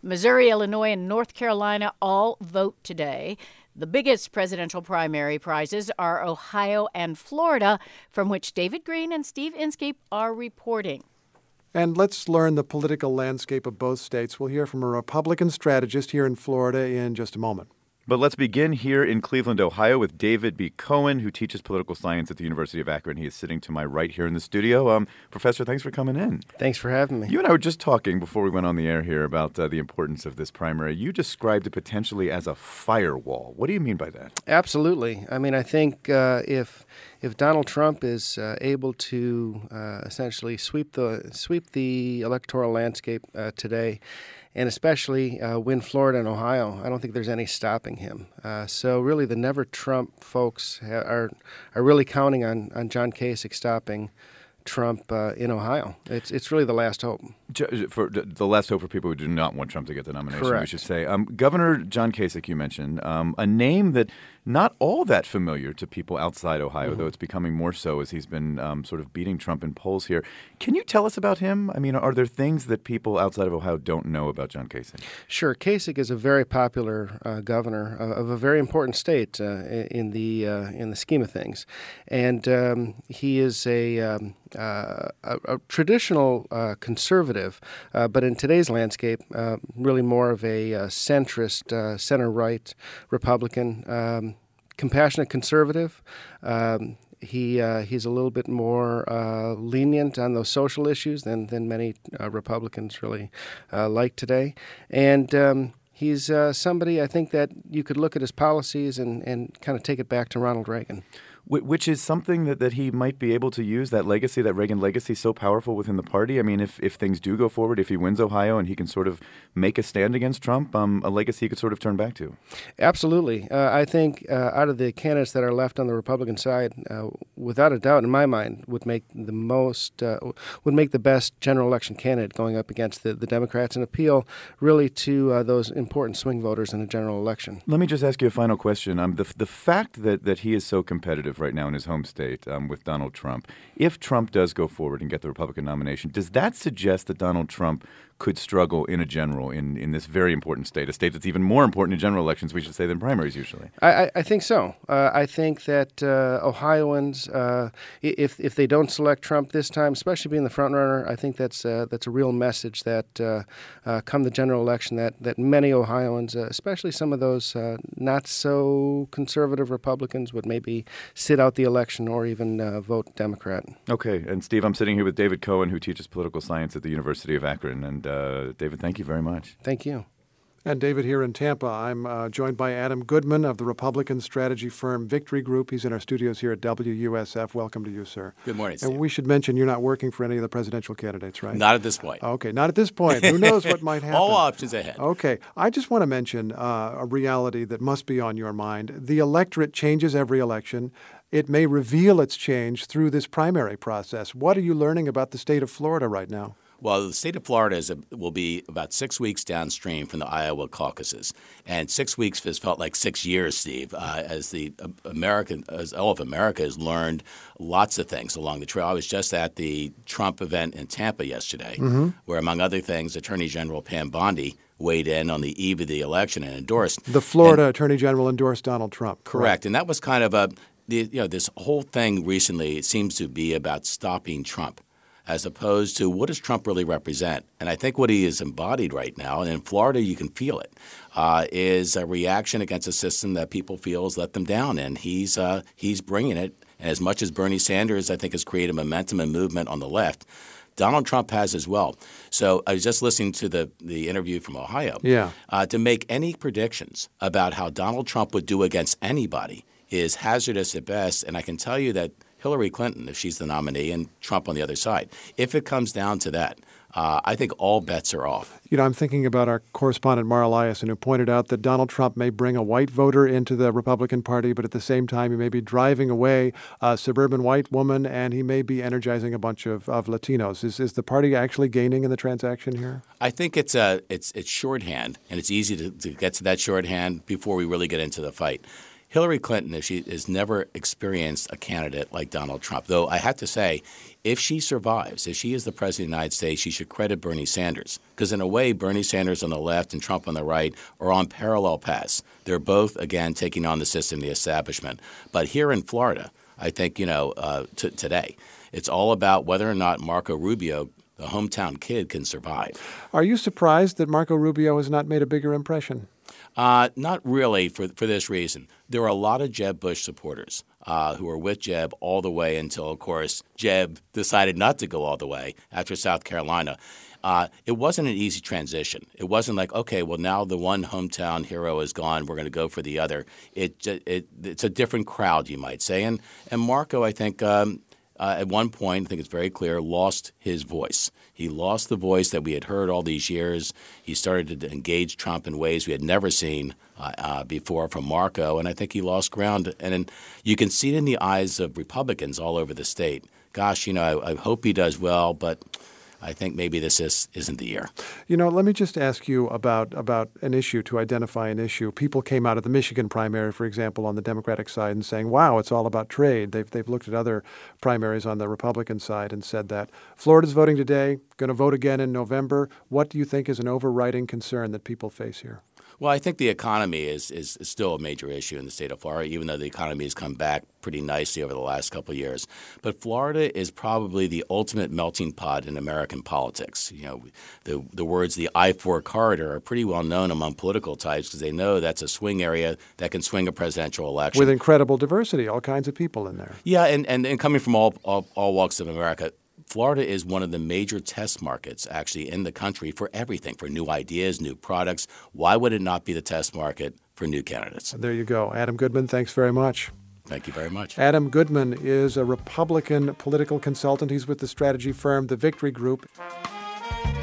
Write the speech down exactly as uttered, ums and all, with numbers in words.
Missouri, Illinois, and North Carolina all vote today. The biggest presidential primary prizes are Ohio and Florida, from which David Green and Steve Inskeep are reporting. And let's learn the political landscape of both states. We'll hear from a Republican strategist here in Florida in just a moment. But let's begin here in Cleveland, Ohio, with David B. Cohen, who teaches political science at the University of Akron. He is sitting to my right here in the studio. Um, Professor, thanks for coming in. Thanks for having me. You and I were just talking before we went on the air here about uh, the importance of this primary. You described it potentially as a firewall. What do you mean by that? Absolutely. I mean, I think uh, if if Donald Trump is uh, able to uh, essentially sweep the sweep the electoral landscape uh, today, and especially uh, win Florida and Ohio, I don't think there's any stopping him. Uh, so really the Never Trump folks ha- are are really counting on, on John Kasich stopping Trump uh, in Ohio. It's it's really the last hope. For the last hope for people who do not want Trump to get the nomination, Correct. We should say. Um, Governor John Kasich, you mentioned, um, a name that not all that familiar to people outside Ohio, mm-hmm. though it's becoming more so as he's been um, sort of beating Trump in polls here. Can you tell us about him? I mean, are there things that people outside of Ohio don't know about John Kasich? Sure. Kasich is a very popular uh, governor of, of a very important state uh, in the uh, in the scheme of things, and um, he is a um, uh, a, a traditional uh, conservative, uh, but in today's landscape, uh, really more of a uh, centrist, uh, center-right Republican. Um, compassionate conservative. Um, he uh, he's a little bit more uh, lenient on those social issues than than many uh, Republicans really uh, like today, and um, he's uh, somebody I think that you could look at his policies and, and kind of take it back to Ronald Reagan. Which is something that, that he might be able to use, that legacy, that Reagan legacy, so powerful within the party. I mean, if, if things do go forward, if he wins Ohio and he can sort of make a stand against Trump, um, a legacy he could sort of turn back to. Absolutely. Uh, I think uh, out of the candidates that are left on the Republican side, uh, without a doubt, in my mind, would make the most, uh, would make the best general election candidate going up against the, the Democrats and appeal really to uh, those important swing voters in a general election. Let me just ask you a final question. Um, the, the fact that, that he is so competitive right now in his home state um, with Donald Trump, if Trump does go forward and get the Republican nomination, does that suggest that Donald Trump could struggle in a general in, in this very important state, a state that's even more important in general elections, we should say, than primaries usually? I, I think so. Uh, I think that uh, Ohioans, uh, if if they don't select Trump this time, especially being the front runner, I think that's uh, that's a real message that uh, uh, come the general election that, that many Ohioans, uh, especially some of those uh, not so conservative Republicans, would maybe sit out the election or even uh, vote Democrat. Okay. And Steve, I'm sitting here with David Cohen, who teaches political science at the University of Akron. And uh, David, thank you very much. Thank you. And David here in Tampa. I'm uh, joined by Adam Goodman of the Republican strategy firm Victory Group. He's in our studios here at W U S F. Welcome to you, sir. Good morning, Steve. And we should mention you're not working for any of the presidential candidates, right? Not at this point. Okay, not at this point. Who knows what might happen? All options ahead. Okay. I just want to mention uh, a reality that must be on your mind. The electorate changes every election. It may reveal its change through this primary process. What are you learning about the state of Florida right now? Well, the state of Florida is a, will be about six weeks downstream from the Iowa caucuses, and six weeks has felt like six years, Steve, uh, as the uh, American, as all of America has learned lots of things along the trail. I was just at the Trump event in Tampa yesterday, mm-hmm. where, among other things, Attorney General Pam Bondi weighed in on the eve of the election and endorsed. The Florida and, Attorney General endorsed Donald Trump. Correct, correct. And that was kind of a the, you know this whole thing recently. It seems to be about stopping Trump, as opposed to what does Trump really represent? And I think what he is embodied right now, and in Florida you can feel it, uh, is a reaction against a system that people feel has let them down. And he's uh, he's bringing it. And as much as Bernie Sanders, I think, has created momentum and movement on the left, Donald Trump has as well. So I was just listening to the, the interview from Ohio. Yeah. Uh, to make any predictions about how Donald Trump would do against anybody is hazardous at best. And I can tell you that Hillary Clinton, if she's the nominee, and Trump on the other side, if it comes down to that, uh, I think all bets are off. You know, I'm thinking about our correspondent, Mara Eliason, who pointed out that Donald Trump may bring a white voter into the Republican Party, but at the same time, he may be driving away a suburban white woman, and he may be energizing a bunch of, of Latinos. Is is the party actually gaining in the transaction here? I think it's a it's it's shorthand, and it's easy to, to get to that shorthand before we really get into the fight. Hillary Clinton, if she has never experienced a candidate like Donald Trump, though I have to say, if she survives, if she is the president of the United States, she should credit Bernie Sanders. Because in a way, Bernie Sanders on the left and Trump on the right are on parallel paths. They're both, again, taking on the system, the establishment. But here in Florida, I think, you know, uh, t- today, it's all about whether or not Marco Rubio, the hometown kid, can survive. Are you surprised that Marco Rubio has not made a bigger impression? Uh, not really for for this reason. There are a lot of Jeb Bush supporters uh, who were with Jeb all the way until, of course, Jeb decided not to go all the way after South Carolina. Uh, it wasn't an easy transition. It wasn't like, okay, well, now the one hometown hero is gone. We're going to go for the other. It, it It's a different crowd, you might say. And, and Marco, I think, um, uh, at one point, I think it's very clear, lost his voice. He lost the voice that we had heard all these years. He started to engage Trump in ways we had never seen uh, uh, before from Marco, and I think he lost ground. And in, you can see it in the eyes of Republicans all over the state. Gosh, you know, I, I hope he does well, but I think maybe this is, isn't the year. You know, let me just ask you about, about an issue, to identify an issue. People came out of the Michigan primary, for example, on the Democratic side and saying, wow, it's all about trade. They've, they've looked at other primaries on the Republican side and said that. Florida's voting today, going to vote again in November. What do you think is an overriding concern that people face here? Well, I think the economy is, is, is still a major issue in the state of Florida, even though the economy has come back pretty nicely over the last couple of years. But Florida is probably the ultimate melting pot in American politics. You know, the the words the I four corridor are pretty well known among political types because they know that's a swing area that can swing a presidential election. With incredible diversity, all kinds of people in there. Yeah, and, and, and coming from all, all all walks of America. Florida is one of the major test markets actually in the country for everything, for new ideas, new products. Why would it not be the test market for new candidates? There you go. Adam Goodman, thanks very much. Thank you very much. Adam Goodman is a Republican political consultant. He's with the strategy firm The Victory Group.